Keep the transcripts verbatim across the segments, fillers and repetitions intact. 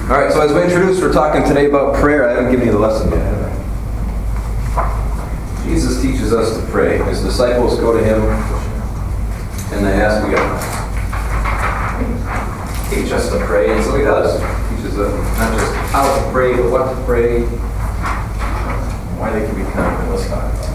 All right, so as we introduced, we're talking today about prayer. I haven't given you the lesson yet, have I? Jesus teaches us to pray. His disciples go to him and they ask, "We got teach us to pray," and so he does. He teaches them not just how to pray, but what to pray, why they can be confident. Let's talk about it.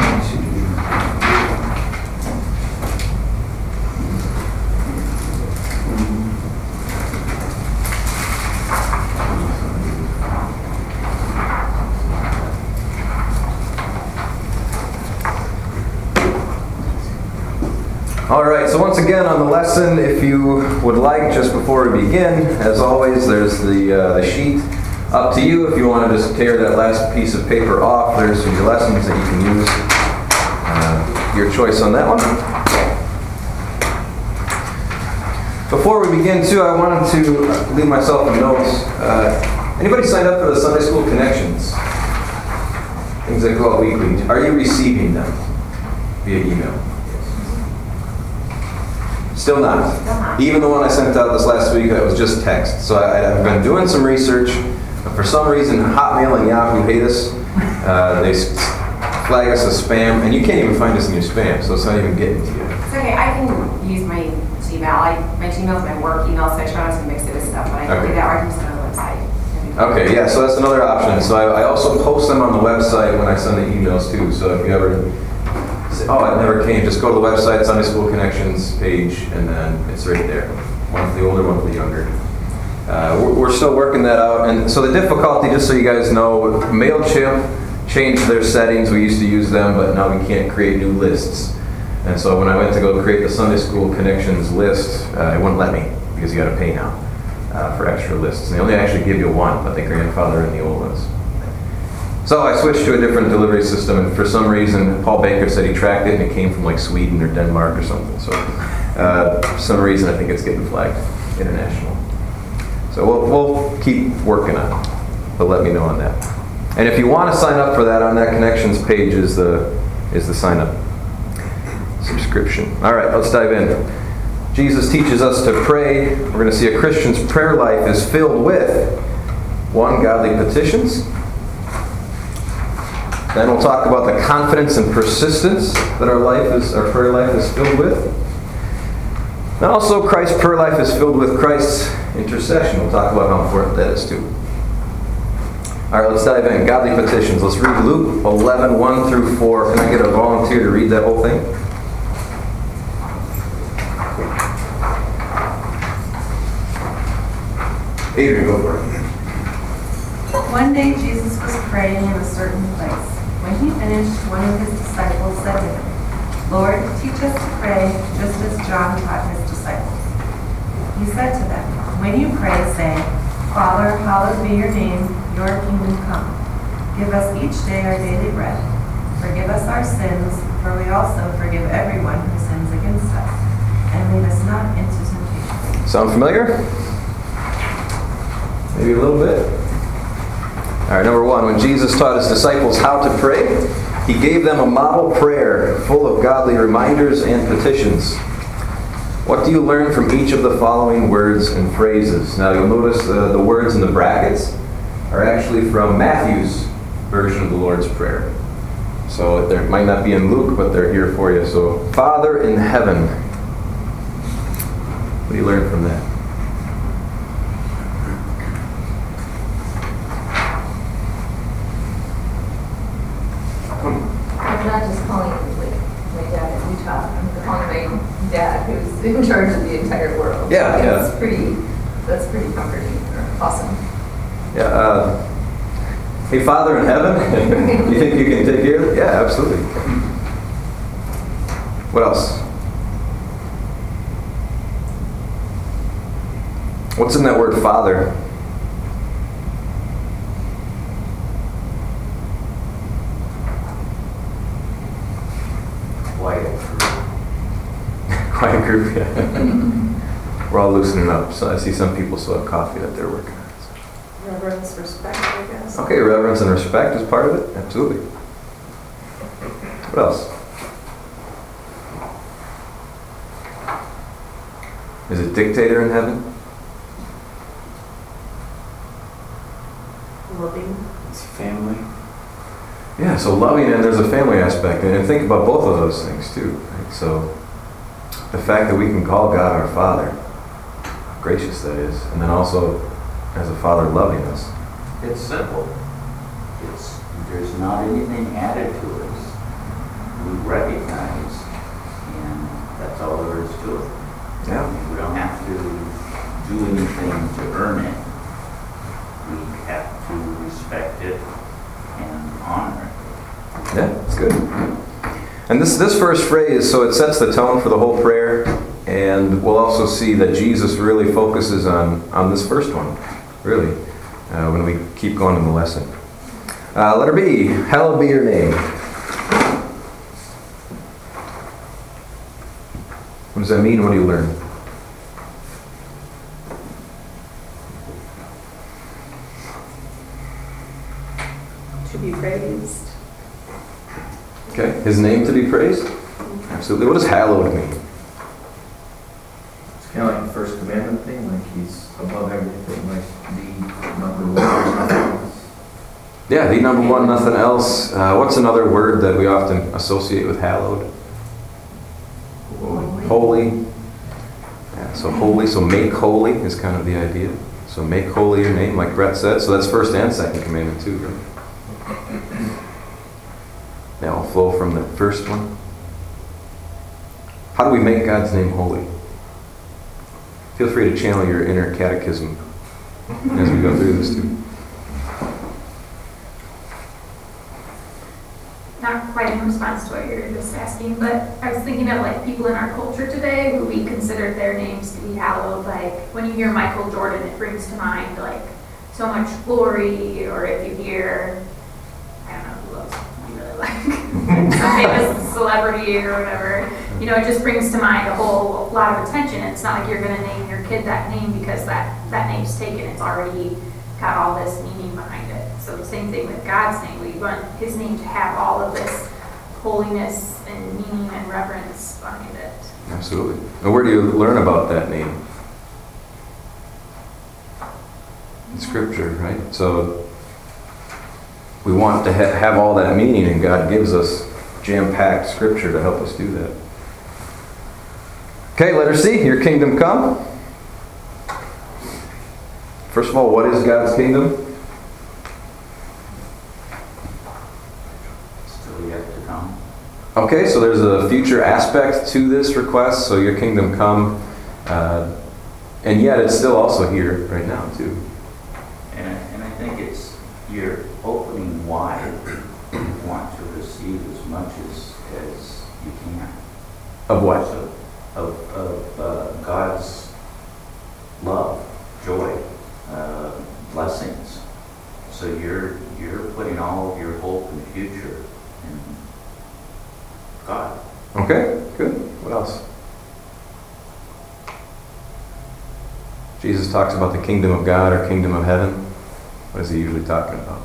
All right, so once again on the lesson, if you would like, just before we begin, as always, there's the, uh, the sheet. Up to you if you want to just tear that last piece of paper off. There's your lessons that you can use. Uh, your choice on that one. Before we begin, too, I wanted to leave myself a note. Uh, anybody signed up for the Sunday School Connections? Things they call weekly. Are you receiving them via email? Still not. Even the one I sent out this last week, that was just text. So I, I've been doing some research. For some reason, Hotmail and Yahoo hate us. Uh, they flag us as spam, and you can't even find us in your spam, so it's not even getting to you. It's okay. I can use my Gmail. I, my Gmail is my work email, so I try not to mix it with stuff, but I can Okay. do that, or I can just go to the website. Okay, yeah, so that's another option. So I, I also post them on the website when I send the emails, too. So if you ever say, "Oh, it never came," just go to the website, Sunday School Connections page, and then it's right there. One for the older, one for the younger. Uh, we're, we're still working that out. And so the difficulty, just so you guys know, MailChimp changed their settings. We used to use them, but now we can't create new lists. And so when I went to go create the Sunday School Connections list, uh, it wouldn't let me because you got to pay now uh, for extra lists. And they only actually give you one, but they grandfather in the old ones. So I switched to a different delivery system, and for some reason, Paul Baker said he tracked it, and it came from like Sweden or Denmark or something. So uh, for some reason, I think it's getting flagged international. So we'll, we'll keep working on it, but let me know on that. And if you want to sign up for that, on that Connections page is the, is the sign up subscription. All right, let's dive in. Jesus teaches us to pray. We're going to see a Christian's prayer life is filled with, one, godly petitions. Then we'll talk about the confidence and persistence that our life is, our prayer life is filled with. And also, Christ's prayer life is filled with Christ's intercession. We'll talk about how important that is too. All right, let's dive in. Godly petitions. Let's read Luke eleven, one through four. Can I get a volunteer to read that whole thing? Adrian, go for it. One day Jesus was praying in a certain place. When he finished, one of his disciples said to him, "Lord, teach us to pray, just as John taught his disciples." He said to them, "When you pray, say, 'Father, hallowed be your name, your kingdom come. Give us each day our daily bread. Forgive us our sins, for we also forgive everyone who sins against us. And lead us not into temptation.'" Sound familiar? Maybe a little bit. All right, number one, when Jesus taught his disciples how to pray, he gave them a model prayer full of godly reminders and petitions. What do you learn from each of the following words and phrases? Now, you'll notice uh, the words in the brackets are actually from Matthew's version of the Lord's Prayer. So they might not be in Luke, but they're here for you. So, Father in heaven. What do you learn from that? I'm not just calling him like my dad in Utah. I'm calling my dad, who's in charge of the entire world. Yeah, that's yeah. pretty. That's pretty comforting. Or awesome. Yeah. Uh, hey, Father in heaven. You think you can take care of it? Yeah, absolutely. What else? What's in that word, Father? Quiet. Quiet group, yeah. We're all loosening up, so I see some people still have coffee that they're working on. Reverence, respect, I guess. Okay, reverence and respect is part of it? Absolutely. What else? Is it dictator in heaven? loving. It's family. Yeah, so loving, and there's a family aspect, and think about both of those things too. Right? So the fact that we can call God our Father, how gracious that is, and then also as a Father loving us. It's simple. It's, there's not anything added to us. We recognize, and that's all there is to it. Yeah. We don't have to do anything to earn it. We have to respect it and honor it. Yeah, it's good. And this this first phrase, so it sets the tone for the whole prayer, and we'll also see that Jesus really focuses on, on this first one, really, uh, when we keep going in the lesson. Uh, letter B, hallowed be your name. What does that mean? What do you learn? To be praised. Okay, his name to be praised? Absolutely. What does hallowed mean? It's kind of like the first commandment thing, like he's above everything, like the number one, there's nothing else. Yeah, the number one, nothing else. Uh, what's another word that we often associate with hallowed? Holy. Holy. Yeah, so holy, so make holy is kind of the idea. So make holy your name, like Brett said. So that's first and second commandment too, right? They all flow from the first one. How do we make God's name holy? Feel free to channel your inner catechism as we go through this too. Not quite in response to what you're just asking, but I was thinking of like people in our culture today who we consider their names to be hallowed. Like when you hear Michael Jordan, it brings to mind like so much glory, or if you hear, I don't know who else you really like, some famous celebrity or whatever, you know, it just brings to mind a whole lot of attention. It's not like you're going to name your kid that name because that, that name's taken. It's already got all this meaning behind it. So the same thing with God's name. We want his name to have all of this holiness and meaning and reverence behind it. Absolutely. And where do you learn about that name? In Scripture, right? So we want to ha- have all that meaning, and God gives us jam-packed Scripture to help us do that. Okay, letter C, your kingdom come. First of all, what is God's kingdom? Still yet to come. Okay, so there's a future aspect to this request, so your kingdom come, uh, and yet it's still also here right now too. And I, and I think it's, you're opening wide. You want to receive as much as, as you can. Of what? So, of of uh, God's love, joy, uh, blessings. So you're you're putting all of your hope and future in God. Okay, good. What else? Jesus talks about the kingdom of God or kingdom of heaven. What is he usually talking about?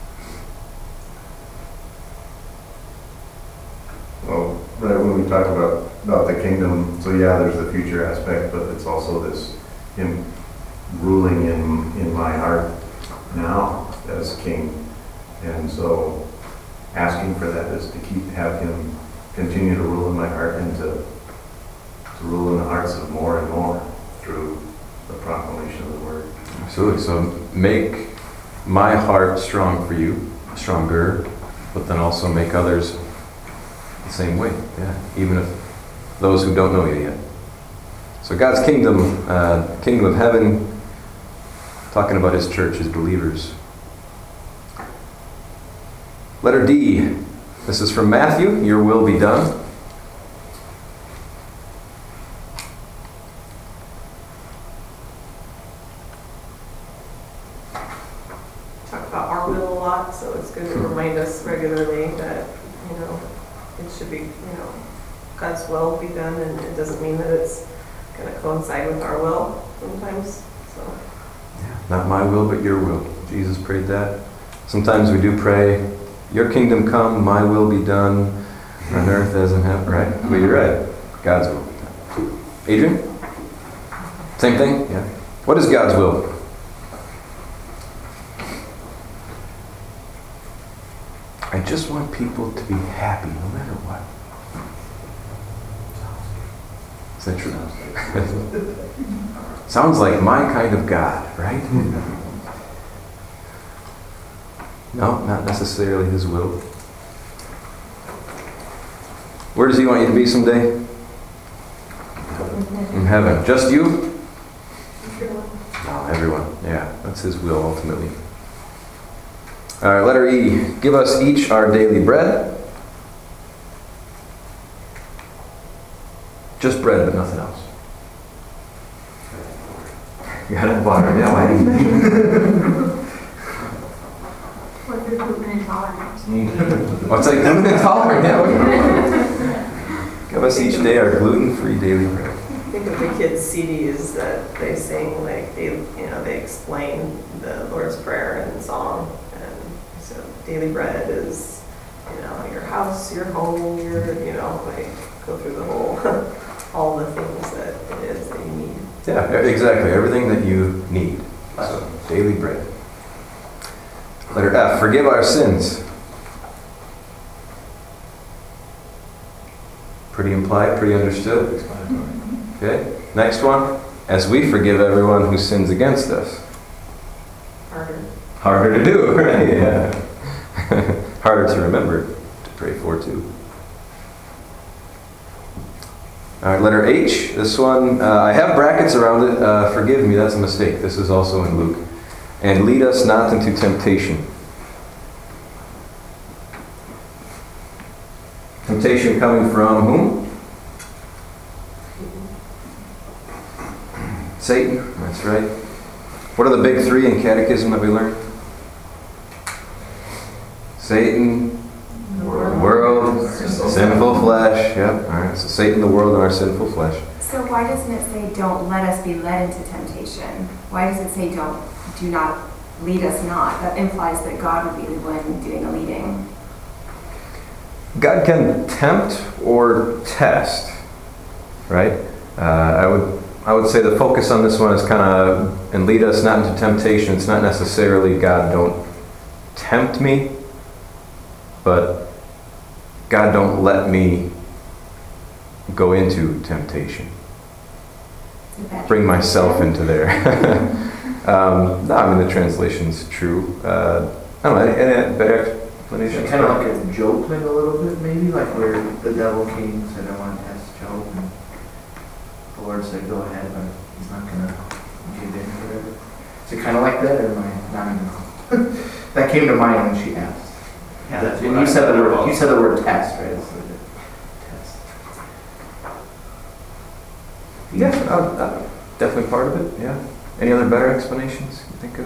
Well, right when we talk about, about the kingdom, so yeah, there's the future aspect, but it's also this him ruling in, in my heart now as king. And so asking for that is to keep, have him continue to rule in my heart and to, to rule in the hearts of more and more through the proclamation of the word. Absolutely. So make my heart strong for you, stronger, but then also make others the same way. Yeah, even if those who don't know you yet. So God's kingdom, uh, kingdom of heaven, talking about his church, his believers. Letter D. This is from Matthew. Your will be done. Talk about our will a lot, so it's good to remind us regularly that, you know, it should be, you know, God's will be done, and it doesn't mean that it's going to coincide with our will sometimes, so. Not my will, but your will. Jesus prayed that. Sometimes we do pray, your kingdom come, my will be done on earth as in heaven, right? But you're right. God's will be done. Adrian? Same thing? Yeah. What is God's will? just want people to be happy no matter what. Is that true? Sounds like my kind of God, right? No, not necessarily His will. Where does He want you to be someday? In heaven. Just you? No, everyone. Yeah, that's His will ultimately. All right, letter E. Give us each our daily bread. Just bread, but nothing else. You got it? Water. Yeah, why? What if you're gluten intolerant? What's like gluten intolerant? Yeah. Give us each day our gluten-free daily bread. Think of the kids' C Ds that they sing, like, they, you know, they explain the Lord's Prayer in song. And so daily bread is, you know, your house, your home, your, you know, like, go through the whole, all the things that it is that you need. Yeah, exactly. Everything that you need. So, daily bread. Letter F. Forgive our sins. Pretty implied, pretty understood. Okay. Next one. As we forgive everyone who sins against us. Harder. Harder to do, right? Yeah. Harder to remember, to pray for too. All right, letter H. This one, uh, I have brackets around it. Uh, forgive me, that's a mistake. This is also in Luke. And lead us not into temptation. Temptation coming from whom? Satan. That's right. What are the big three in catechism that we learned? Satan, the world, world sinful flesh. Yep. All right. So Satan, the world, and our sinful flesh. So why doesn't it say don't let us be led into temptation? Why does it say don't, do not lead us not? That implies that God would be the one doing the leading. God can tempt or test, right? Uh, I would I would say the focus on this one is kind of, and lead us not into temptation. It's not necessarily God don't tempt me, but God don't let me go into temptation. Bring myself into there. um, no, I mean the translation's true. Uh, I don't know, any, any better explanation? Kind of like a Job thing a little bit, maybe, like where the devil came and said, I want to test Job, and the Lord said, go ahead, but he's not going to give in or whatever. Is it kind of like that, or am I not even that came to mind when she asked. Yeah, that's And what you I said the thought word, about. you said the word test, right? It's like a test. Yeah, uh, uh, definitely part of it, yeah. Any other better explanations you think of?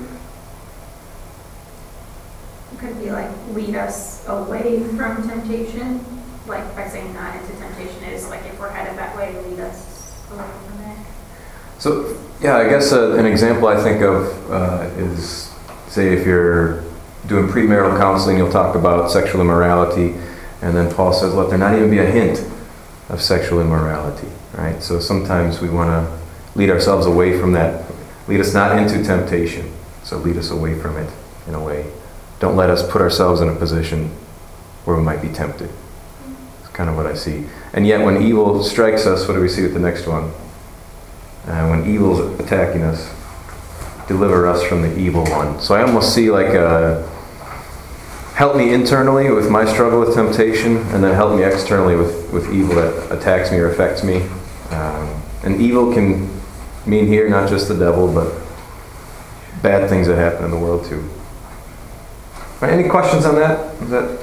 It could be like lead us away from temptation, like by saying not into temptation is like if we're headed that way, lead us away from it. So, yeah, I guess uh, an example I think of uh, is, say, if you're doing premarital counseling, you'll talk about sexual immorality, and then Paul says, let there not even be a hint of sexual immorality, right? So sometimes we want to lead ourselves away from that. Lead us not into temptation, so lead us away from it in a way. Don't let us put ourselves in a position where we might be tempted. It's kind of what I see. And yet when evil strikes us, what do we see with the next one? Uh, when evil's attacking us, deliver us from the evil one. So I almost see like a, help me internally with my struggle with temptation, and then help me externally with, with evil that attacks me or affects me. Um, and evil can mean here not just the devil, but bad things that happen in the world too. All right, any questions on that? Is that?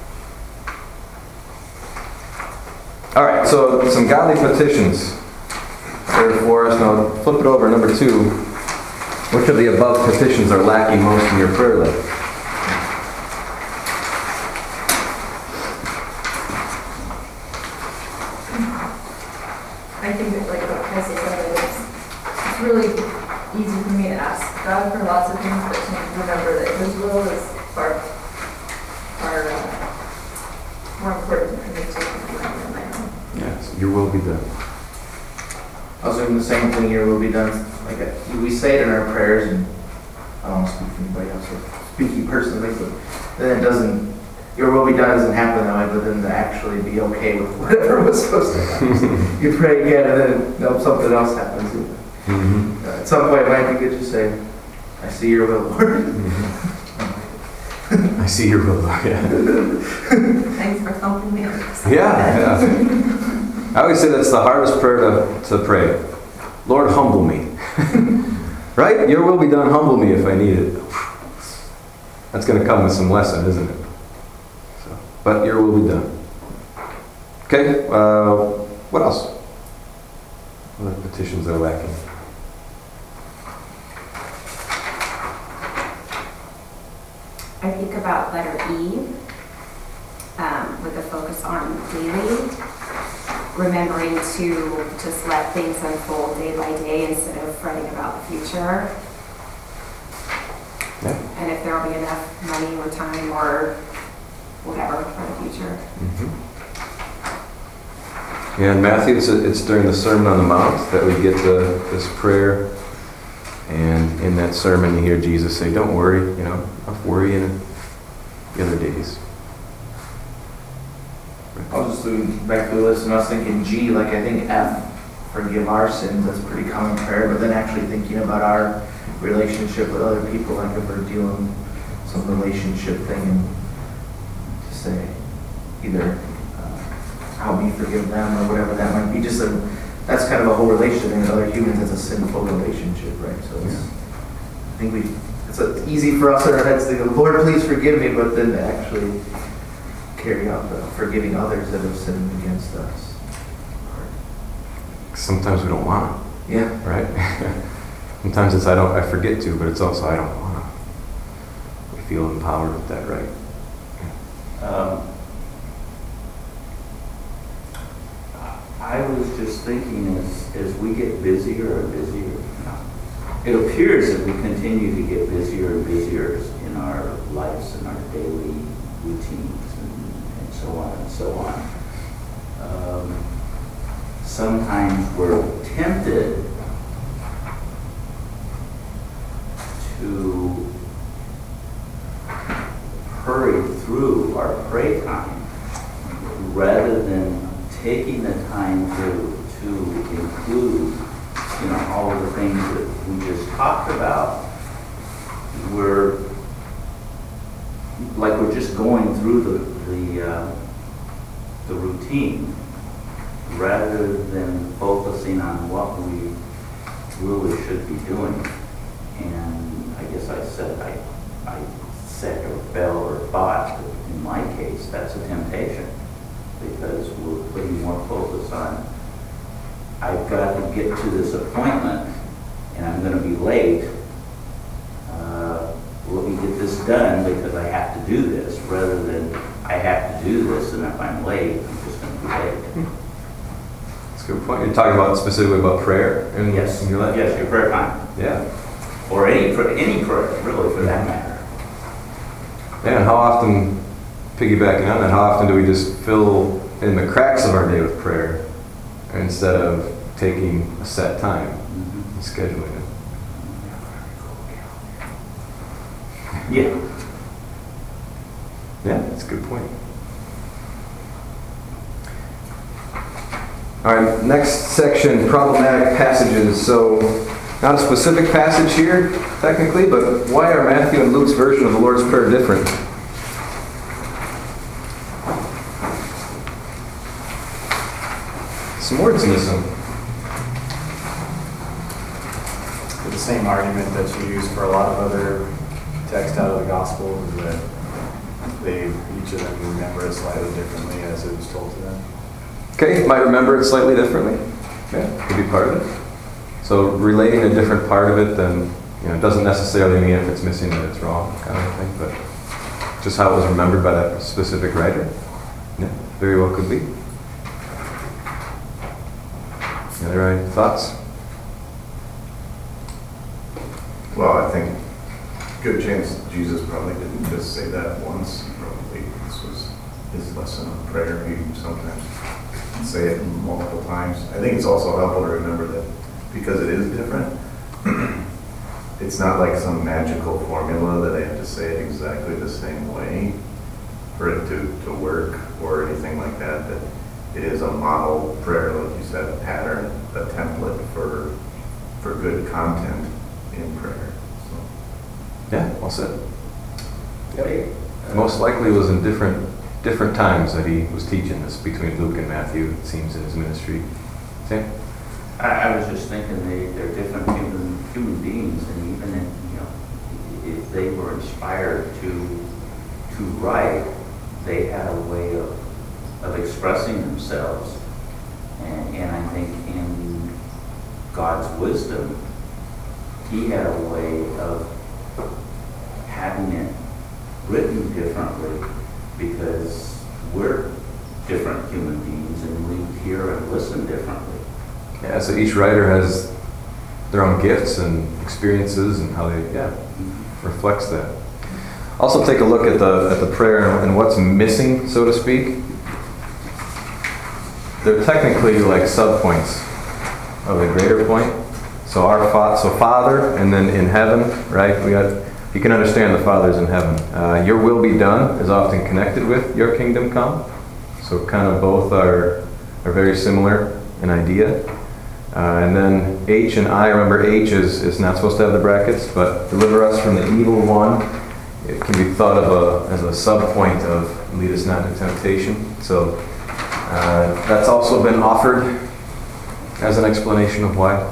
All right, so some godly petitions there for us. Now flip it over, number two. Which of the above petitions are lacking most in your prayer life? I think that, like what Kelsey said, it's, it's really easy for me to ask God for lots of things, but to remember that His will is far, far uh, more important for me to do than my own. Yes, your will be done. I was doing the same thing, your will be done. Like a, we say it in our prayers, and I don't want to speak for anybody else or speaking personally, but then it doesn't your will be done doesn't happen that way, but then to actually be okay with whatever was supposed to happen. You pray again, and then nope, something else happens. Mhm. Uh, At some point, it might be good to say, I see your will, Lord. I see your will, Lord, yeah. Thanks for helping me. Yeah, yeah. I always say that's the hardest prayer to, to pray. Lord, humble me. Right? Your will be done, humble me if I need it. That's going to come with some lesson, isn't it? So, but your will be done. Okay, uh, what else? What other petitions are lacking? I think about letter E, um, with a focus on daily, remembering to just let things unfold day by day instead of fretting about the future. Yeah. And if there'll be enough money or time or whatever for the future. Mm-hmm. Yeah, in Matthew, it's, it's during the Sermon on the Mount that we get the, this prayer. And in that sermon, you hear Jesus say, don't worry, you know, enough worry in the other days. I was just looking back through the list and I was thinking G, like I think F, forgive our sins, that's a pretty common prayer, but then actually thinking about our relationship with other people, like if we're dealing some relationship thing, and to say either uh, help me forgive them or whatever that might be, just a, that's kind of a whole relationship, and with other humans it's a sinful relationship, right? So it's, I think we, it's a, easy for us in our heads to go, Lord, please forgive me, but then to actually carry out the forgiving others that have sinned against us. Sometimes we don't want to, Yeah. right? Sometimes it's I don't, I forget to, but it's also I don't want to. We feel empowered with that, right? Um, I was just thinking as, as we get busier and busier, it appears that we continue to get busier and busier in our lives and our daily routines and, and so on and so on. Um, sometimes we're tempted to hurry through our pray time rather than taking the time to to include, you know, all of the things that we just talked about. We're like we're just going through the the uh, the routine rather than focusing on what we really should be doing. And I guess I said I I said or felt or thought that in my case that's a temptation, because we're putting more focus on, I've got to get to this appointment and I'm going to be late. Uh, let me get this done because I have to do this, rather than I have to do this and if I'm late, I'm just going to be late. That's a good point. You're talking about specifically about prayer in, Yes, in your life? yes, your prayer time. Yeah. Or any, pr- any prayer, really, for that matter. Yeah, and how often, piggybacking on that, how often do we just fill in the cracks of our day with prayer instead of taking a set time Mm-hmm. and scheduling it? Yeah. Yeah, that's a good point. All right, next section, problematic passages. So, not a specific passage here, technically, but why are Matthew and Luke's version of the Lord's Prayer different? Some words missing. The same argument that you use for a lot of other texts out of the Gospel is that they, each of them remember it slightly differently as it was told to them. Okay, might remember it slightly differently. Yeah, could be part of it. So relating a different part of it, then, you know, doesn't necessarily mean if it's missing that it's wrong, kind of thing, but just how it was remembered by that specific writer. Yeah, very well could be. Any other thoughts? Well, I think good chance Jesus probably didn't just say that once. Probably this was his lesson on prayer. He sometimes say it multiple times. I think it's also helpful to remember that because it is different, it's not like some magical formula that they have to say it exactly the same way. for it to, to work or anything like that, that it is a model prayer, like you said, a pattern, a template for, for good content in prayer. So. Yeah, well said. Most likely it was in different different times that he was teaching this between Luke and Matthew, it seems, in his ministry. Sam? I, I was just thinking they, they're different human, human beings, and even if, you know, if they were inspired to, to write, they had a way of, of expressing themselves. And, and I think in God's wisdom, he had a way of having it written differently, because we're different human beings and we hear and listen differently. Yeah, so each writer has their own gifts and experiences and how they, yeah, reflects that. Also take a look at the at the prayer and what's missing, so to speak. They're technically like subpoints of a greater point. So our fa- so Father, and then in heaven, right? We got. You can understand the Father's in heaven. Uh, your will be done is often connected with your kingdom come. So kind of both are are very similar in idea. Uh, and then H and I, remember H is, is not supposed to have the brackets, but deliver us from the evil one. It can be thought of a, as a sub-point of lead us not into temptation. So uh, that's also been offered as an explanation of why.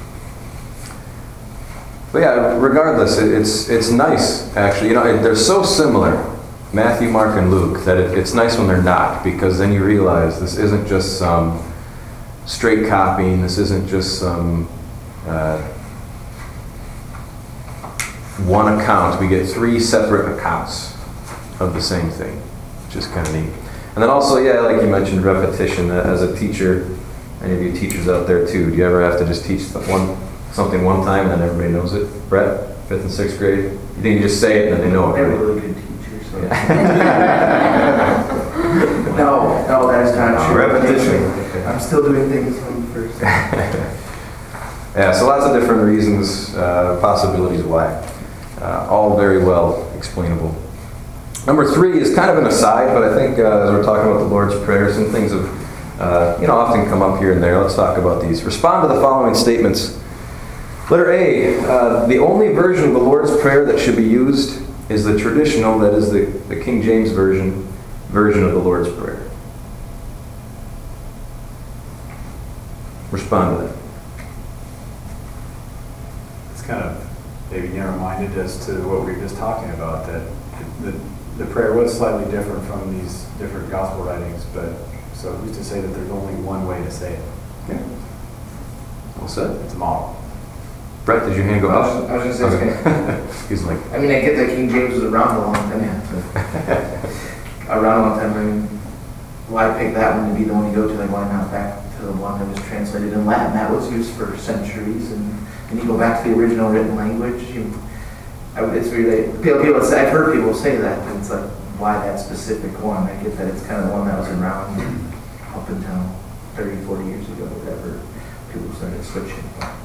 But yeah, regardless, it, it's it's nice, actually. You know, it, they're so similar, Matthew, Mark, and Luke, that it, it's nice when they're not, because then you realize this isn't just some straight copying, this isn't just some uh, one account. We get three separate accounts of the same thing, which is kind of neat. And then also, yeah, like you mentioned, repetition. Uh, as a teacher, any of you teachers out there too, do you ever have to just teach the one something one time and then everybody knows it? Brett, fifth and sixth grade? You think you just say it and then they know it, They're right? really good teachers. So. no, no, that's not true. Repetition. I'm still doing things from the first. Yeah, so lots of different reasons, uh, possibilities why. Uh, all very well explainable. Number three is kind of an aside, but I think uh, as we're talking about the Lord's Prayer, some things have uh, you know, often come up here and there. Let's talk about these. Respond to the following statements. Letter A, uh, the only version of the Lord's Prayer that should be used is the traditional, that is the, the King James Version, version of the Lord's Prayer. Respond to that. It's kind of maybe narrow-minded as to what we were just talking about, that the, the prayer was slightly different from these different gospel writings, but so who's to say that there's only one way to say it? Okay. Well said. It's a model. Brett, did your hand go I up? was, I was going to say, He's like, I mean, I get that King James was around a long time. Yeah, around a long time. I mean, why pick that one to be the one you go to? Like, why not back to the one that was translated in Latin? That was used for centuries. And, and you go back to the original written language. You, I, it's really, people, people say, I've heard people say that. And it's like, why that specific one? I get that it's kind of the one that was around up until thirty, forty years ago, whatever. People started switching.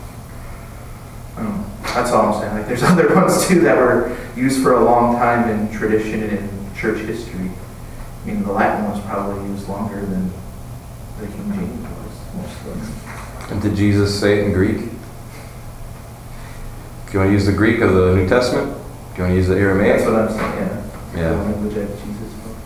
Um, that's all I'm saying. Like, there's other ones too that were used for a long time in tradition and in church history. I mean, the Latin was probably used longer than the King James was, most of them. and did Jesus say it in Greek? Do you want to use the Greek of the New Testament? Do you want to use the Aramaic? That's what I'm saying, yeah. Yeah. The language that Jesus spoke.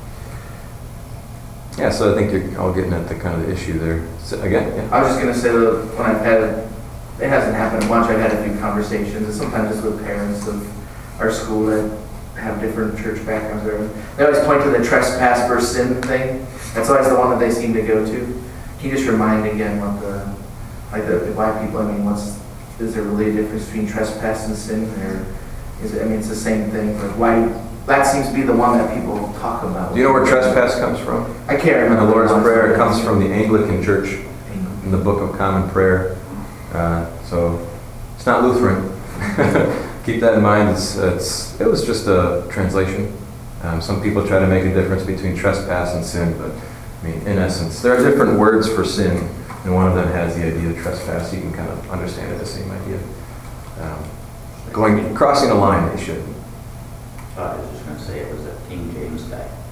Yeah, so I think you're all getting at the kind of the issue there. So, again, yeah. I was just going to say that when I've had, it hasn't happened much, I've had a few conversations, and sometimes it's with parents of our school that have different church backgrounds. Or they always point to the trespass versus sin thing. That's always the one that they seem to go to. Can you just remind again what the, like the, the black people, I mean, what's, is there really a difference between trespass and sin? Or is it, I mean, it's the same thing, but why, that seems to be the one that people talk about. Do you know where trespass comes from? I can't In remember. the Lord's Prayer, it comes from the Anglican Church in the Book of Common Prayer. Uh, so it's not Lutheran. Keep that in mind. It's, it's it was just a translation. Um, some people try to make a difference between trespass and sin, but I mean, in essence, there are different words for sin, and one of them has the idea of trespass. You can kind of understand it the same idea. Um, going crossing a line, they should. I was just going to say it was a King James guy.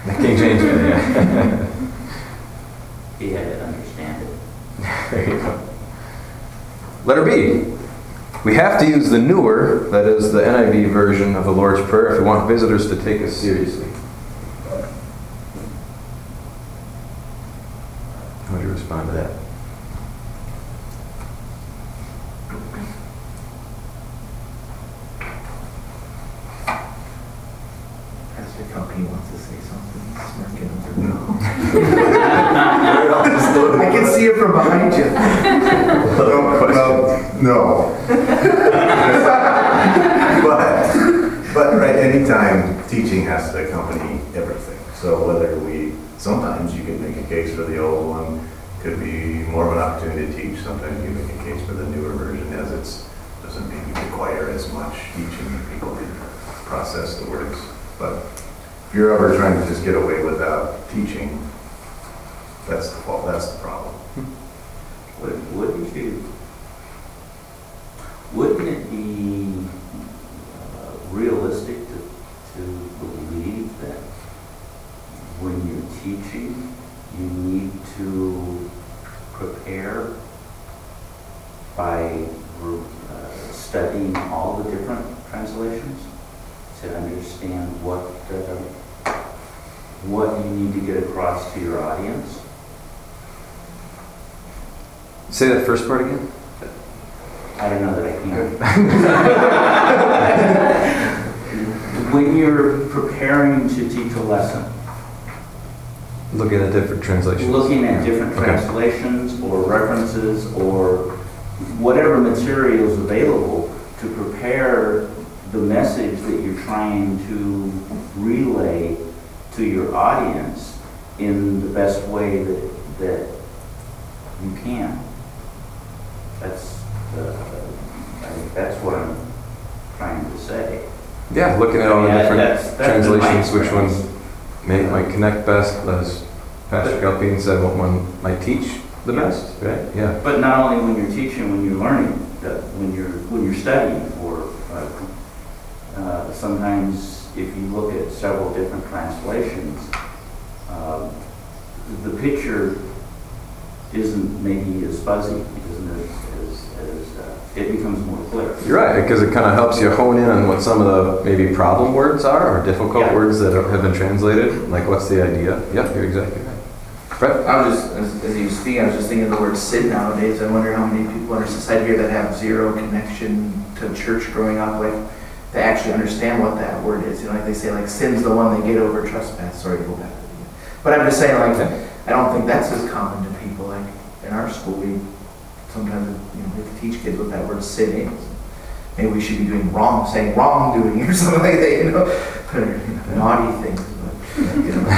The King James, yeah. He had to understand it. There you go. Letter B. We have to use the newer, that is the N I V version of the Lord's Prayer if we want visitors to take us seriously. How would you respond to that? Pastor Company wants to say something, smirking over there. I can see it from behind you. Well, no. But, but right, anytime teaching has to accompany everything. So whether we, sometimes you can make a case for the old one, could be more of an opportunity to teach. Sometimes you make a case for the newer version as it's, doesn't maybe require as much teaching that people can process the words. But if you're ever trying to just get away without teaching, that's the fault, that's the problem. Would, wouldn't you, wouldn't it be uh, realistic to, to believe that when you're teaching, you need to prepare by uh, studying all the different translations to understand what uh, what you need to get across to your audience? Say that first part again. I don't know that I can. When you're preparing to teach a lesson, Looking at different translations. looking at different Okay. translations or references or whatever materials available to prepare the message that you're trying to relay to your audience in the best way that, that you can. That's, uh, I think that's what I'm trying to say. Yeah, looking at all the Yeah, different that's- that's been my translations, which one experience. may, might connect best, as Pastor Galpine said, what one might teach the best, right? Yeah. But not only when you're teaching, when you're learning, that when you're when you're studying, or uh, uh, sometimes if you look at several different translations, uh, the picture isn't maybe as fuzzy, isn't as, as, as uh, it becomes more clear. You're right, because it kind of helps you hone in on what some of the maybe problem words are, or difficult Yeah. words that are- have been translated. Like, what's the idea? Yeah, you're exactly right. Brett? I was just, as, as you speak, I was just thinking of the word sin nowadays. I wonder how many people in our society here that have zero connection to church growing up, like, they actually understand what that word is. You know, like they say, like, sin's the one they get over trespass. Sorry to go back to it again. But I'm just saying, like, I don't think that's as common to people. Like, in our school, we sometimes, you know, we have to teach kids what that word sin is. Maybe we should be doing wrong, saying wrongdoing or something like that, you know, or, you know, naughty things. But, you know.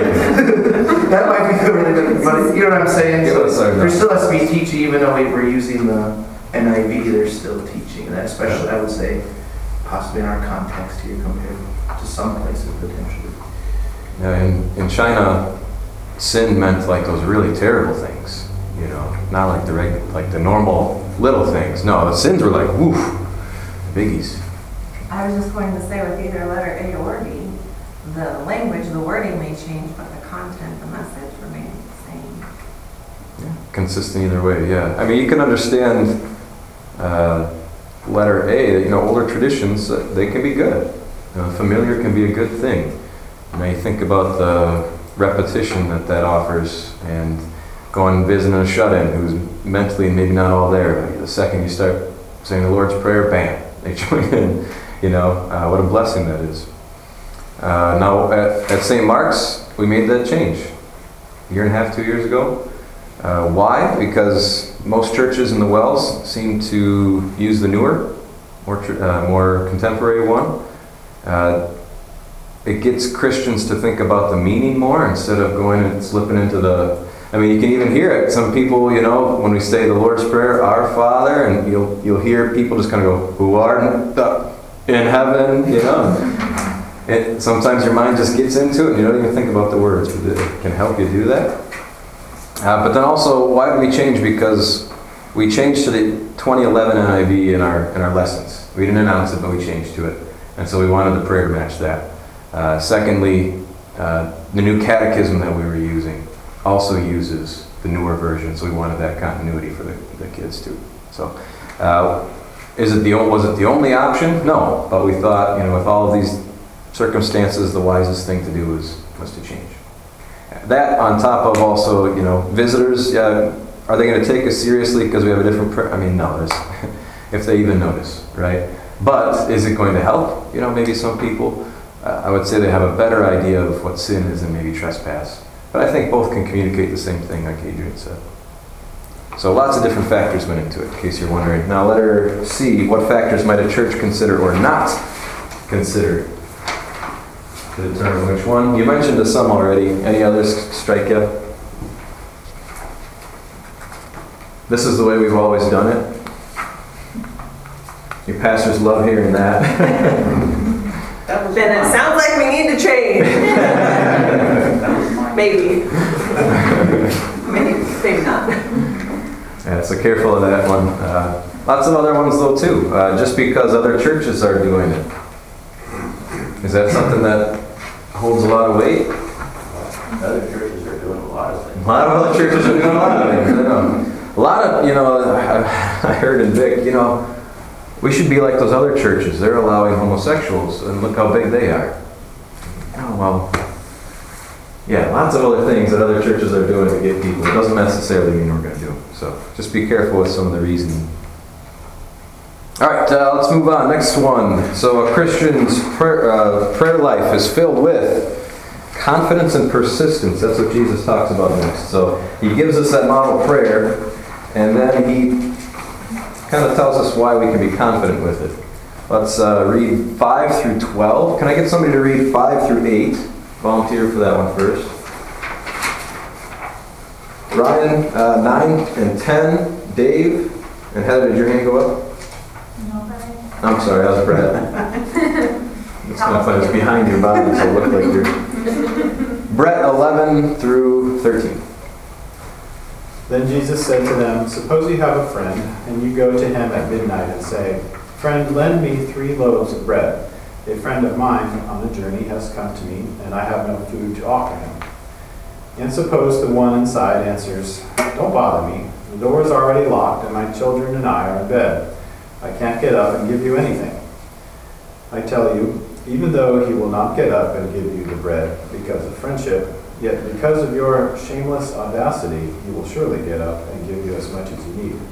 That might be really good, but you know what I'm saying? Yeah, So that's our- there still has to be teaching, even though we we're using the N I V, there's still teaching. And that especially, I would say, possibly in our context here compared to some places potentially. Yeah, in, in China, sin meant like those really terrible things, you know, not like the reg, like the normal little things. No, the sins were like, woof, biggies. I was just going to say with either letter A or B, the language, the wording may change, but the content, the message remains the same. Consistent either way, yeah. I mean, you can understand uh, letter A, that, you know, older traditions, uh, they can be good. You know, familiar can be a good thing. You know, you think about the repetition that that offers, and going visiting a shut-in who's mentally maybe not all there. But the second you start saying the Lord's Prayer, bam, they join in. You know, uh, what a blessing that is. Uh, now, at, at Saint Mark's, we made that change a year and a half, two years ago. Uh, why? Because most churches in the Wells seem to use the newer, more, tr- uh, more contemporary one. Uh, it gets Christians to think about the meaning more instead of going and slipping into the... I mean, you can even hear it. Some people, you know, when we say the Lord's Prayer, Our Father, and you'll you'll hear people just kind of go, who art in, the, in heaven, you know. It, sometimes your mind just gets into it and you don't even think about the words, but it can help you do that. Uh, but then also, why did we change? Because we changed to the twenty eleven N I V in our in our lessons. We didn't announce it, but we changed to it. And so we wanted the prayer to match that. Uh, secondly, Uh, the new catechism that we were using also uses the newer version, so we wanted that continuity for the, the kids too. So, uh, is it the o- was it the only option? No, but we thought, you know, with all of these circumstances, the wisest thing to do was was to change. That on top of also, you know, visitors. Uh, are they going to take us seriously because we have a different? Pre- I mean, no. There's, if they even notice, right? But is it going to help? You know, maybe some people. Uh, I would say they have a better idea of what sin is than maybe trespass. But I think both can communicate the same thing, like Adrian said. So lots of different factors went into it, in case you're wondering. Now, letter C, what factors might a church consider or not consider to determine which one? You mentioned some already. Any others strike you? This is the way we've always done it. Your pastors love hearing that. Then it sounds like we need to change. Maybe. Maybe, maybe not. Yeah, so careful of that one. Uh, lots of other ones though too. Uh, just because other churches are doing it. Is that something that holds a lot of weight? Other churches are doing a lot of things. A lot of other churches are doing a lot of things. I know. A lot of, you know, I, I heard in Vic, you know, we should be like those other churches. They're allowing homosexuals, and look how big they are. Oh, well, yeah, lots of other things that other churches are doing to get people. It doesn't necessarily mean we're going to do them. So just be careful with some of the reasoning. All right, uh, let's move on. Next one. So a Christian's prayer, uh, prayer life is filled with confidence and persistence. That's what Jesus talks about next. So he gives us that model prayer, and then he kind of tells us why we can be confident with it. Let's uh, read five through twelve. Can I get somebody to read five through eight? Volunteer for that one first. Ryan, uh, nine and ten. Dave and Heather, did your hand go up? No, but I'm sorry, that was Brett. It's kind of funny. It's behind your body, so it looked like you're... Brett, eleven through thirteen. Then Jesus said to them, suppose you have a friend, and you go to him at midnight and say, friend, lend me three loaves of bread. A friend of mine on a journey has come to me, and I have no food to offer him. And suppose the one inside answers, don't bother me. The door is already locked, and my children and I are in bed. I can't get up and give you anything. I tell you, even though he will not get up and give you the bread because of friendship, yet because of your shameless audacity, he will surely get up and give you as much as you need.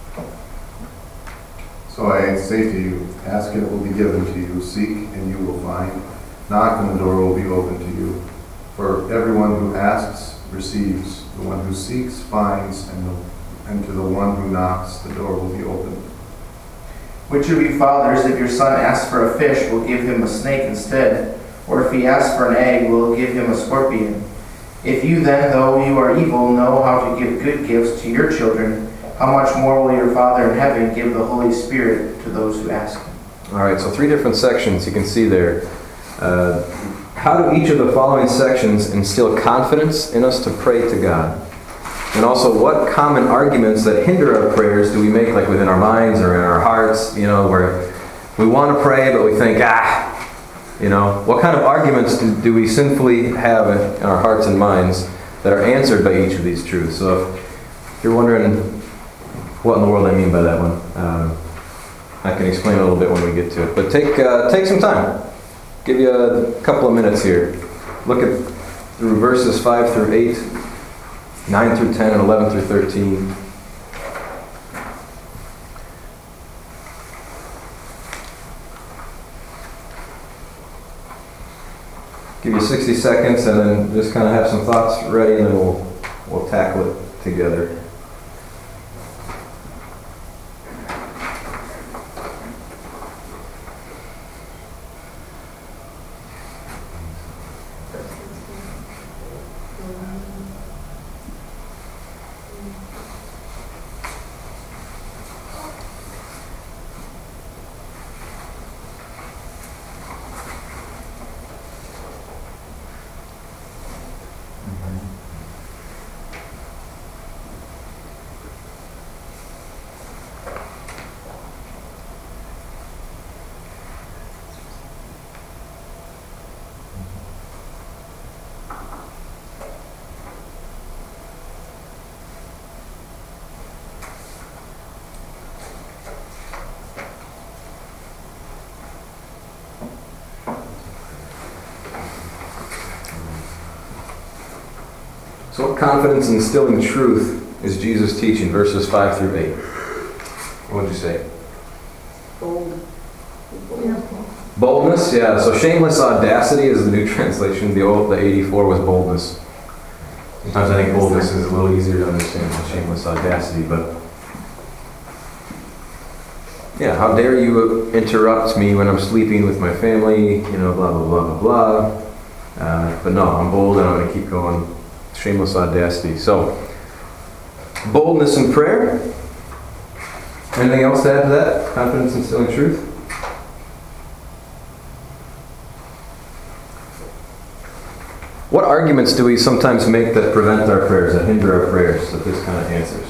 So I say to you, ask and it will be given to you, seek and you will find, knock and the door will be opened to you. For everyone who asks receives, the one who seeks finds, and, the, and to the one who knocks the door will be opened. Which of you fathers, if your son asks for a fish, will give him a snake instead? Or if he asks for an egg, will give him a scorpion? If you then, though you are evil, know how to give good gifts to your children, how much more will your Father in heaven give the Holy Spirit to those who ask him? All right, so three different sections you can see there. Uh, how do each of the following sections instill confidence in us to pray to God? And also, what common arguments that hinder our prayers do we make, like within our minds or in our hearts, you know, where we want to pray, but we think, ah, you know, what kind of arguments do, do we sinfully have in our hearts and minds that are answered by each of these truths? So if you're wondering what in the world I mean by that one, uh, I can explain a little bit when we get to it. But take uh, take some time. Give you a couple of minutes here. Look at through verses five through eight, nine through ten, and eleven through thirteen. Give you sixty seconds, and then just kind of have some thoughts ready, and then we'll we'll tackle it together. So what confidence in instilling truth is Jesus teaching? Verses five through eight. What would you say? Bold. Boldness, yeah. So shameless audacity is the new translation. The old, the eighty-four was boldness. Sometimes I think boldness is a little easier to understand than shameless audacity, but yeah, how dare you interrupt me when I'm sleeping with my family, you know, blah, blah, blah, blah, blah. Uh, but no, I'm bold and I'm going to keep going. Shameless audacity. So, boldness in prayer. Anything else to add to that? Confidence in instilling truth? What arguments do we sometimes make that prevent our prayers, that hinder our prayers, that this kind of answers?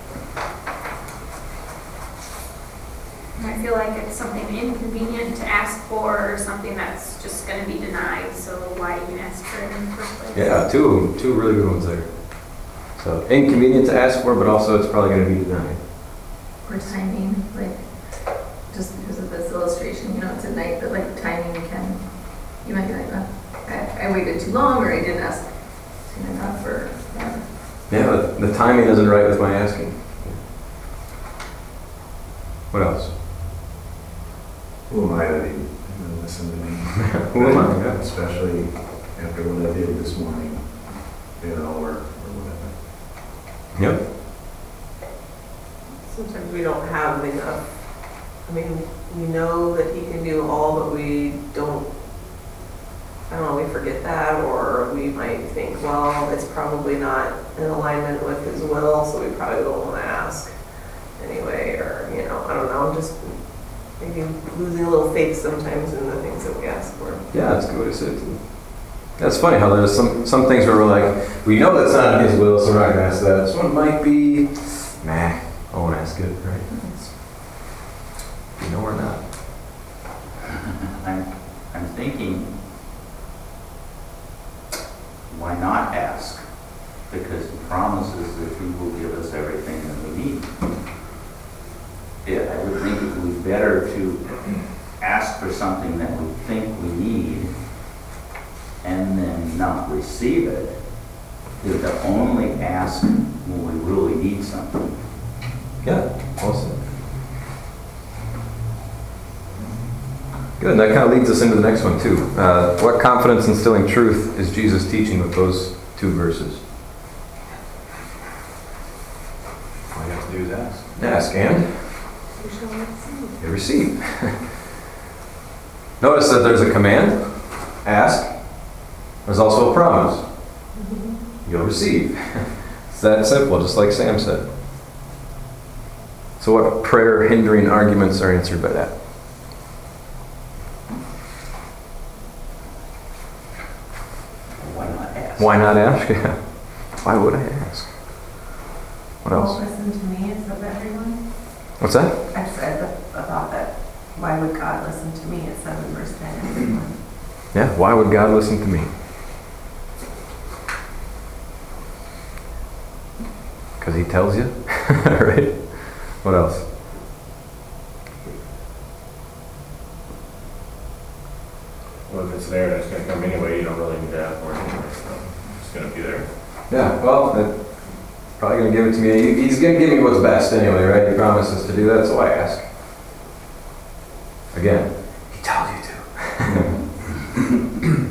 I feel like it's something inconvenient to ask for, or something that's just going to be denied, so why even ask for it in the first place? Yeah, two, two really good ones there. So, inconvenient to ask for, but also it's probably going to be denied. Or timing, like, just because of this illustration, you know, it's at night, but like timing can, you might be like, oh, I, I waited too long, or I didn't ask soon enough, or whatever. Yeah, but the timing isn't right with my asking. What else? Who am I to even listen to me? Who am I? Yeah. Especially after what I did this morning, you know, or, or whatever. Yep. Sometimes we don't have enough. I mean, we know that he can do all, but we don't, I don't know, we forget that, or we might think, well, it's probably not in alignment with his will, so we probably don't want to ask anyway, or, you know, I don't know, just maybe losing a little faith sometimes in the things that we ask for. Yeah, that's a good way to say it too. That's funny how there's some, some things where we're like, we know that's not in his will, so we're not going to ask that. This one might be, nah, I won't ask it, right? You know we're not. I'm, I'm thinking, why not ask? Because he promises that he will give us everything that we need. Yeah, I would think it would be better to ask for something that we think we need and then not receive it, than to only ask when we really need something. Yeah, awesome. Good, and that kind of leads us into the next one too. Uh, what confidence instilling truth is Jesus teaching with those two verses? All you have to do is ask. Ask and You shall receive. you receive. Notice that there's a command, ask. There's also a promise. You'll receive. It's that simple, just like Sam said. So what prayer hindering arguments are answered by that? Why not ask? Why not ask? Why would I ask? What Well, else? listen to me instead of everyone. What's that? I said that, I thought that, why would God listen to me? It said in verse ten, everyone. Yeah, why would God listen to me? Because he tells you, right? What else? Well, if it's there and it's gonna come anyway, you don't really need to ask for it anyway, so it's gonna be there. Yeah, well, uh, probably going to give it to me. He- He's going to give me what's best anyway, right? He promises to do that, so I ask. Again, he tells you to.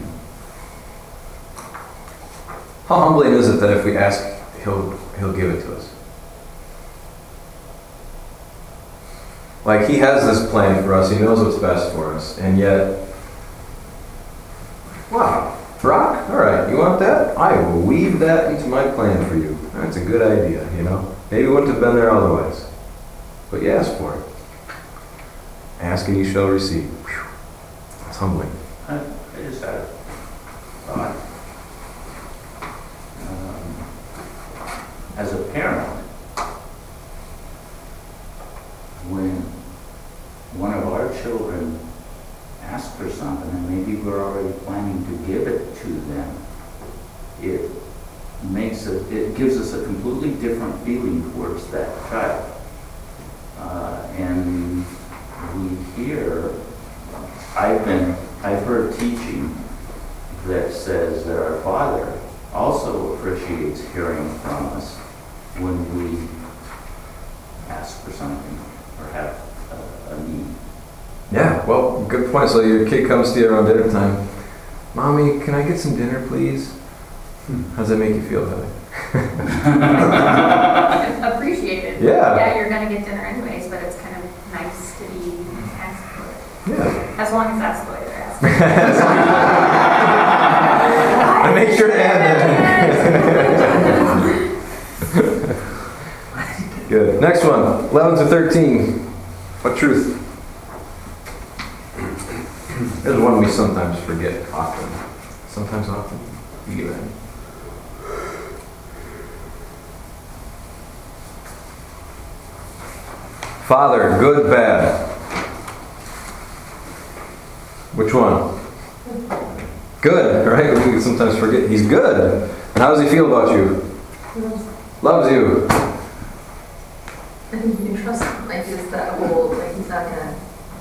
How humbling is it that if we ask, he'll he'll give it to us? Like, he has this plan for us. He knows what's best for us. And yet, wow, Brock, all right, you want that? I will weave that into my plan for you. That's a good idea, you know? Maybe it wouldn't have been there otherwise. But you asked for it. Ask and you shall receive. Whew. That's humbling. I, I just had a thought. Um, as a parent, when one of our children asks for something and maybe we're already planning to give it to them, it makes it, it gives us a completely different feeling towards that child. Uh, and we hear, I've been, I've heard teaching that says that our Father also appreciates Well, good point. So your kid comes to you around dinner time. Mommy, can I get some dinner, please? How does that make you feel, Heather? Appreciated. Yeah. Yeah, you're gonna get dinner anyways, but it's kind of nice to be asked for it. Yeah. As long as that's the way they're asking. And make sure to add that. Good. Next one, eleven to thirteen. What truth? There's one we sometimes forget often. Sometimes often. You get that. Father, good, bad. Which one? Good, right? We sometimes forget. He's good. And how does he feel about you? Loves you. I think you can trust him, like, is that whole, like, he's not gonna,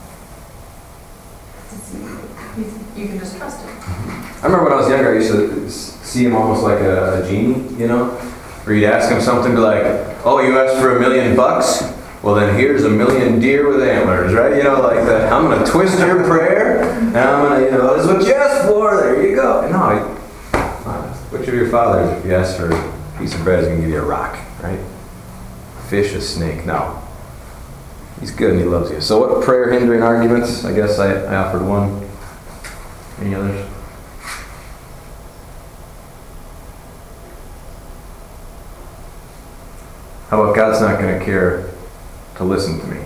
he's, you can just trust him. I remember when I was younger, I used to s- see him almost like a, a genie, you know? Where you'd ask him something, be like, oh, you asked for a million bucks? Well, then here's a million deer with antlers, right? You know, like that. I'm going to twist your prayer, and I'm going to, you know, this is what you asked for. There you go. No, I, which of your fathers, if you ask for a piece of bread, is going to give you a rock, right? Fish, a snake. No. He's good and he loves you. So what prayer hindering arguments? I guess I, I offered one. Any others? How about God's not going to care to listen to me?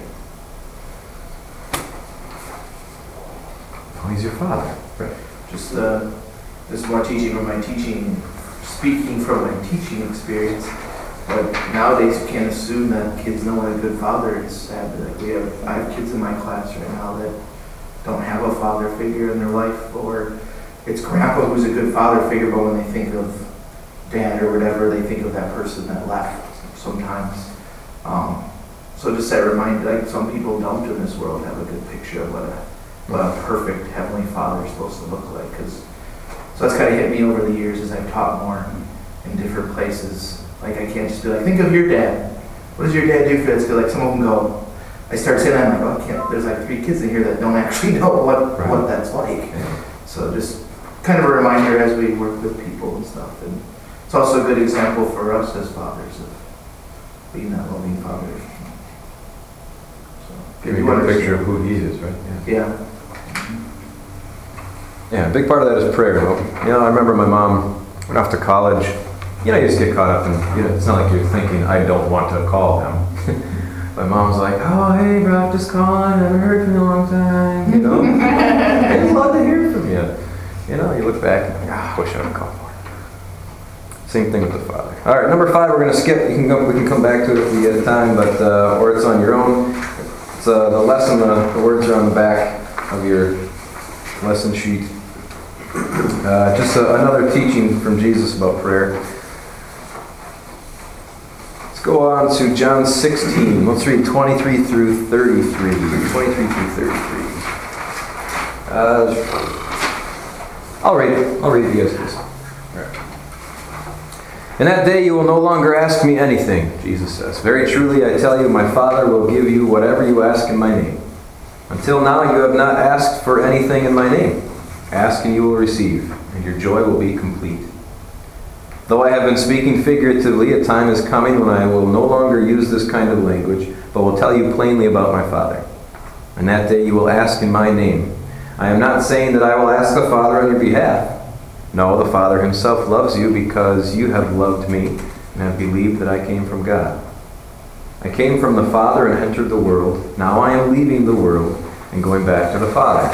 Oh, he's your father. Right. Just uh, this more teaching from my teaching, speaking from my teaching experience. But nowadays you can't assume that kids know what a good father is. Sad, like we have, I have kids in my class right now that don't have a father figure in their life, or it's grandpa who's a good father figure, but when they think of dad or whatever, they think of that person that left sometimes. Um, so just that reminder, like some people don't in this world have a good picture of what a, what a perfect heavenly father is supposed to look like. Cause, so that's kind of hit me over the years as I've taught more in different places. Like I can't just be like, think of your dad. What does your dad do for this? Because like some of them go, I start saying that, I'm like, oh, I can't. There's like three kids in here that don't actually know what, Right. what that's like. So just kind of a reminder as we work with people and stuff. And it's also a good example for us as fathers of being that loving father. So, Give you a good picture of who he is, right? Yeah. Yeah. Yeah, a big part of that is prayer. Though. You know, I remember my mom went off to college. You know, you just get caught up in, you know, it's not like you're thinking, I don't want to call him. My mom's like, oh, hey, bro, just calling. I haven't heard from you in a long time. You know? I'd love to hear from you. You know, you look back and think, ah, I wish I would call more. Same thing with the father. All right, number five, we're going to skip. You can go, we can come back to it if we get time, but uh, or it's on your own. It's uh, the lesson, uh, the words are on the back of your lesson sheet. Uh, just uh, another teaching from Jesus about prayer. Let's go on to John sixteen. Let's read twenty-three through thirty-three. twenty-three through thirty-three. Uh, I'll read it. I'll read it, you guys, please. In that day you will no longer ask me anything, Jesus says. Very truly I tell you, my Father will give you whatever you ask in my name. Until now you have not asked for anything in my name. Ask and you will receive, and your joy will be complete. Though I have been speaking figuratively, a time is coming when I will no longer use this kind of language, but will tell you plainly about my Father. In that day you will ask in my name. I am not saying that I will ask the Father on your behalf. No, the Father himself loves you because you have loved me and have believed that I came from God. I came from the Father and entered the world. Now I am leaving the world and going back to the Father.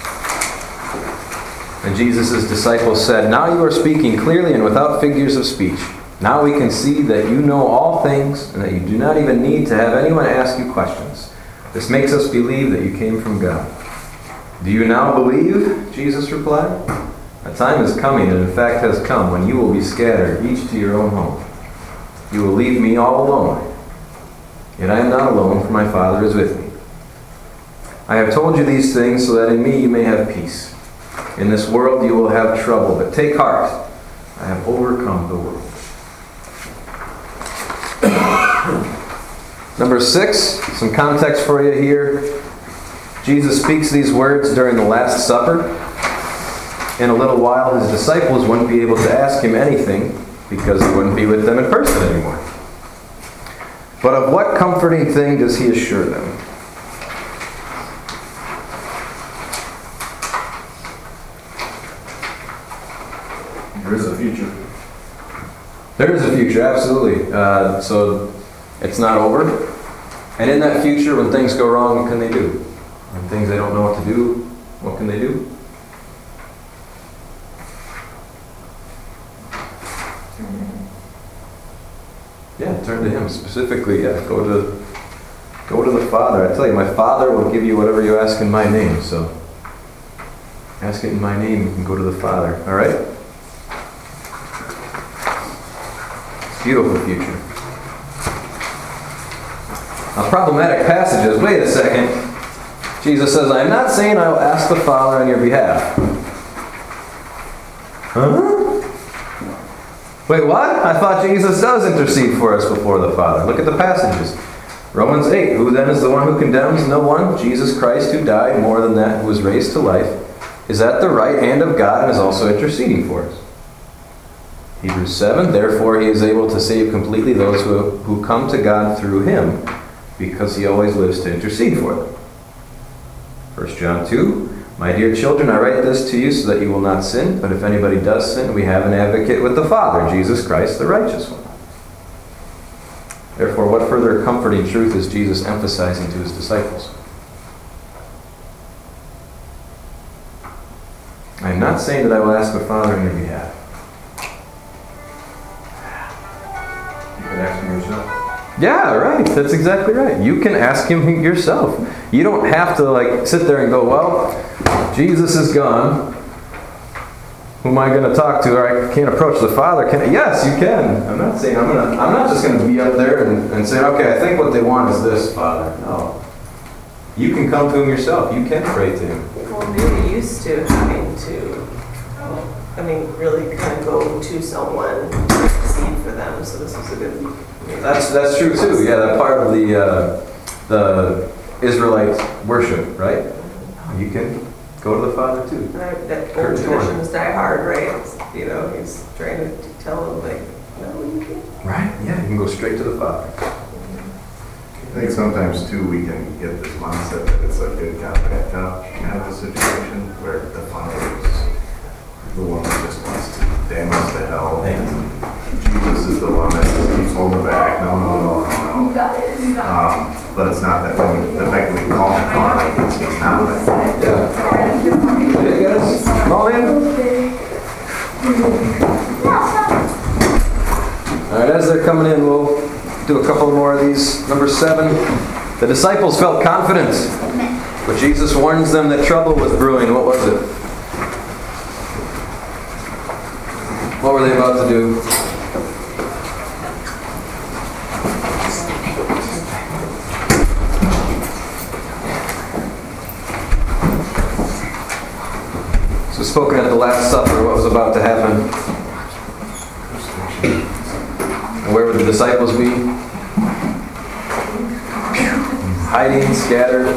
And Jesus' disciples said, now you are speaking clearly and without figures of speech. Now we can see that you know all things and that you do not even need to have anyone ask you questions. This makes us believe that you came from God. Do you now believe? Jesus replied. A time is coming, and in fact has come, when you will be scattered, each to your own home. You will leave me all alone. Yet I am not alone, for my Father is with me. I have told you these things so that in me you may have peace. In this world you will have trouble, but take heart. I have overcome the world. Number six, some context for you here. Jesus speaks these words during the Last Supper. In a little while, his disciples wouldn't be able to ask him anything because he wouldn't be with them in person anymore. But of what comforting thing does he assure them? There is a future. There is a future, absolutely. Uh, so it's not over. And in that future, when things go wrong, what can they do? When things they don't know what to do, what can they do? Yeah, turn to him specifically. Yeah, go to go to the Father. I tell you, my Father will give you whatever you ask in my name. So ask it in my name. You can go to the Father. All right. Beautiful future. Now, problematic passages. Wait a second. Jesus says, "I am not saying I will ask the Father on your behalf." Huh? Wait, what? I thought Jesus does intercede for us before the Father. Look at the passages. Romans eight. Who then is the one who condemns? No one. Jesus Christ, who died, more than that, who was raised to life, is at the right hand of God and is also interceding for us. Hebrews seven. Therefore he is able to save completely those who, who come to God through him, because he always lives to intercede for them. First John two. My dear children, I write this to you so that you will not sin, but if anybody does sin, we have an advocate with the Father, Jesus Christ, the righteous one. Therefore, what further comforting truth is Jesus emphasizing to his disciples? I am not saying that I will ask the Father on your behalf. You can ask him yourself. Yeah, right. That's exactly right. You can ask him yourself. You don't have to like sit there and go, well, Jesus is gone. Who am I going to talk to? Or I can't approach the Father. Can I? Yes, you can. I'm not saying I'm gonna. I'm not just going to be up there and, and say, okay, I think what they want is this, Father. No. You can come to him yourself. You can pray to him. Well, they're used to having to, I mean, really kind of go to someone to intercede for them. So this is a good. Maybe. That's that's true too. Yeah, that part of the uh, the Israelite worship, right? You can go to the Father too. Right, that old traditions die hard, right? You know, he's trying to tell them like, no, you can't. Right. Yeah, you can go straight to the Father. I think sometimes too, we can get this mindset that it's a good cop, bad cop kind of a situation where the Father is the one that just wants to damn us to hell. And Jesus is the one that keeps holding back. No, no, no, no, You got it, you no. got Um, but it's not that when the fact that we call him Father, it's not that. Yeah. Hey guys, come on in. All right, as they're coming in, we'll do a couple more of these. Number seven, the disciples felt confident, but Jesus warns them that trouble was brewing. What was it? What were they about to do? So spoken at the Last Supper, what was about to happen? And where would the disciples be? Hiding, scattered.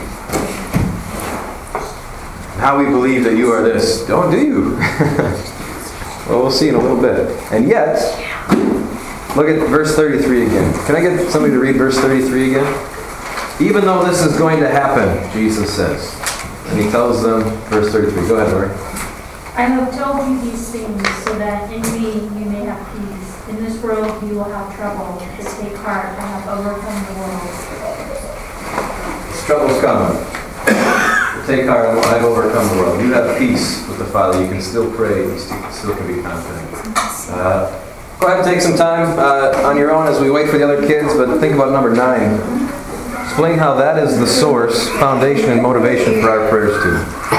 How we believe that you are this. Don't do you? Well, we'll see in a little bit. And yet, look at verse thirty-three again. Can I get somebody to read verse thirty-three again? Even though this is going to happen, Jesus says. And he tells them, verse thirty-three. Go ahead, Lori. I have told you these things so that in me you may have peace. In this world you will have trouble, but take heart, I have overcome the world. This trouble's coming. Take heart, I've overcome the world. You have peace with the Father. You can still pray. You still still can be confident. Uh, go ahead and take some time uh, on your own as we wait for the other kids, but think about number nine. Explain how that is the source, foundation, and motivation for our prayers too.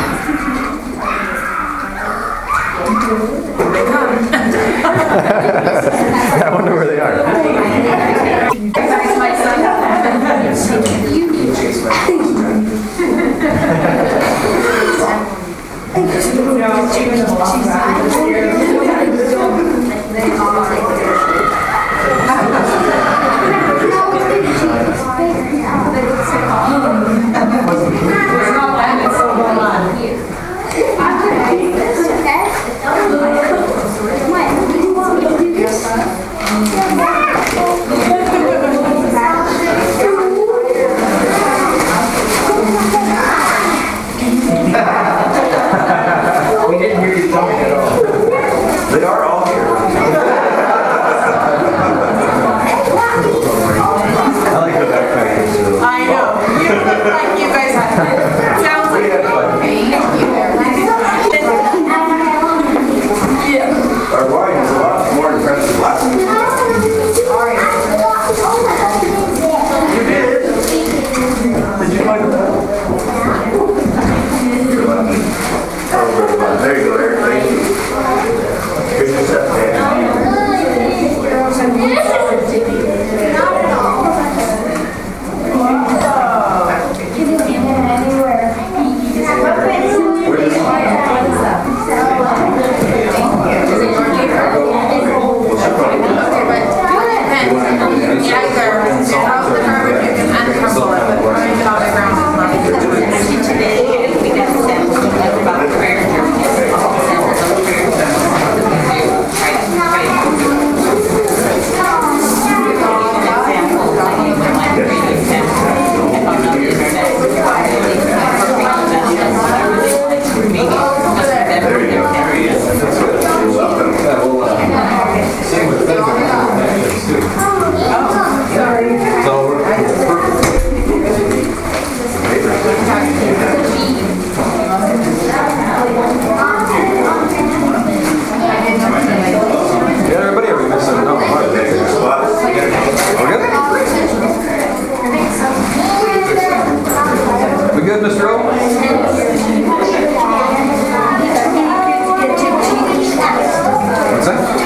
I wonder where they are. it.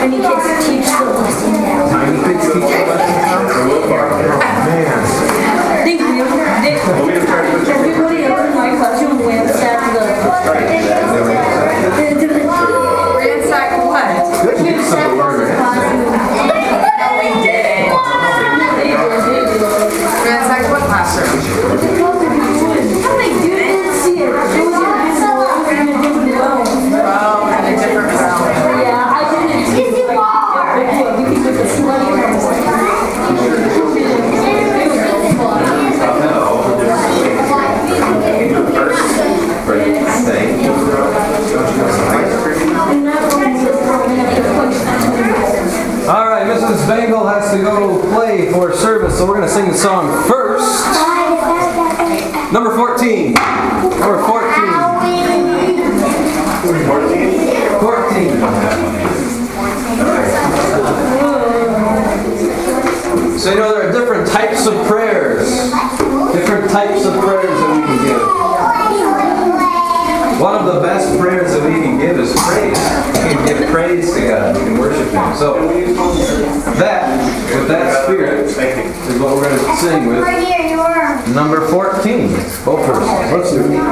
Tiny kids teach the lesson now. Tiny kids teach the lesson now? Thank you. They- Everybody else in my classroom ransacked the. Ransack what? Good use of the word ransack. No, we didn't. Ransack what classroom? Oh, in a different realm. Yeah, I didn't. All right, Missus Bengal has to go play for service, so we're going to sing the song first. Number fourteen. Number fourteen. fourteen. So you know there are different types of prayers. Different types of prayers that we can give. One of the best prayers that we can give is praise. We can give praise to God. We can worship Him. So that, with that spirit, is what we're going to sing with. Number fourteen. Both verses. Let's do it.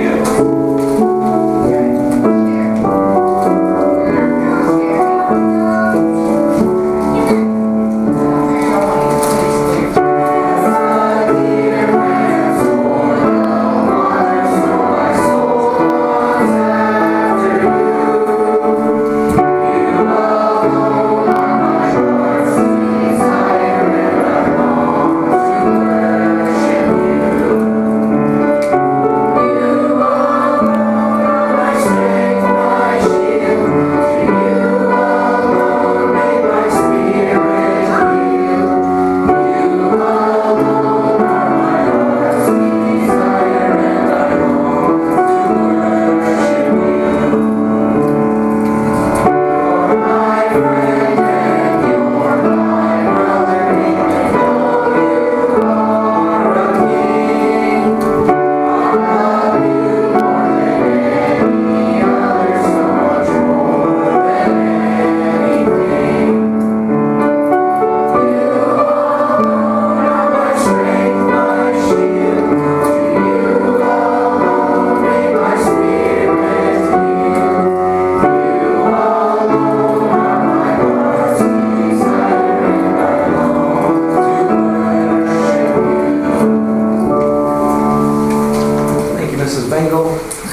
Missus Bengal.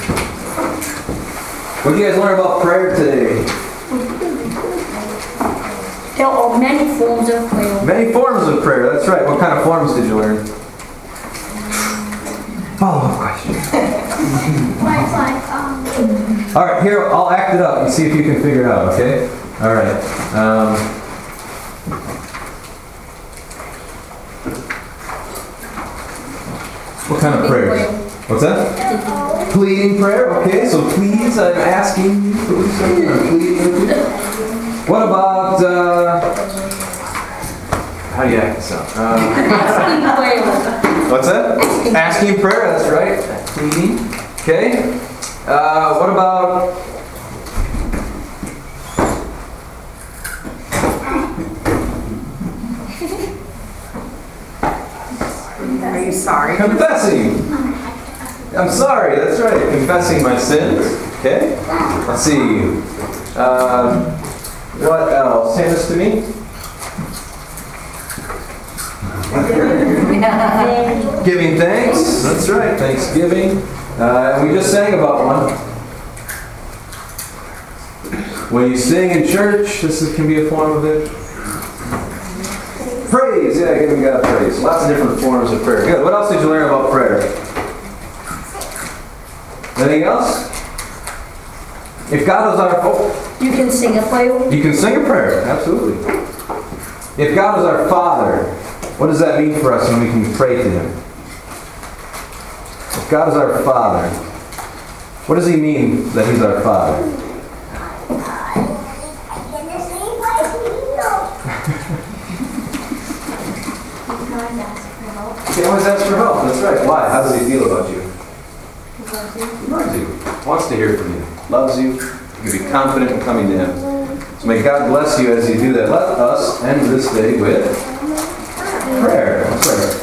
What did you guys learn about prayer today? There are many forms of prayer. Many forms of prayer, that's right. What kind of forms did you learn? Follow-up question. Like, like, um, All right, here, I'll act it up and see if you can figure it out, okay? All right. Um, what kind of prayers? What's that? Pleading prayer, okay, so please, I'm asking you to do something, or pleading with you. What about, uh, how do you act this out? Uh, what's that? Asking prayer, that's right. Pleading, okay. Uh, what about, Are you sorry? confessing? I'm sorry, that's right. Confessing my sins. Okay? Let's see. Uh, what else? Hand this to me. Giving thanks. That's right. Thanksgiving. Uh, and we just sang about one. When you sing in church, this is, can be a form of it. Praise. Yeah, giving God praise. Lots of different forms of prayer. Good. What else did you learn about prayer? Anything else? If God is our... Oh, You can sing a prayer. you can sing a prayer. Absolutely. If God is our Father, what does that mean for us when we can pray to Him? If God is our Father, what does He mean that He's our Father? He can always ask for help. That's right. Why? How does He feel about you? He loves you. Wants to hear from you. Loves you. You can be confident in coming to Him. So So may God bless you as you do that. Let us end this day with prayer. Prayer.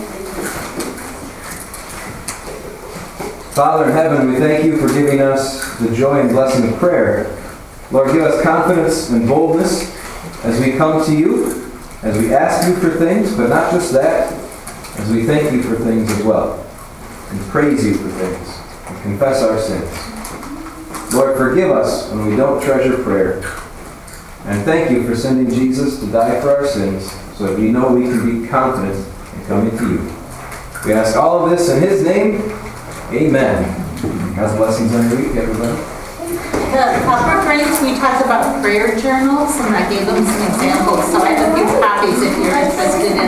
Father in heaven, we thank you for giving us the joy and blessing of prayer. Lord, give us confidence and boldness as we come to you, as we ask you for things, but not just that, as we thank you for things as well, and praise you for things, and confess our sins. Lord, forgive us when we don't treasure prayer. And thank you for sending Jesus to die for our sins, so that we know we can be confident in coming to you. We ask all of this in his name. Amen. God's blessings on your week, everybody. The upper grades, we talked about prayer journals, and I gave them some examples, so I have a few copies if you're interested in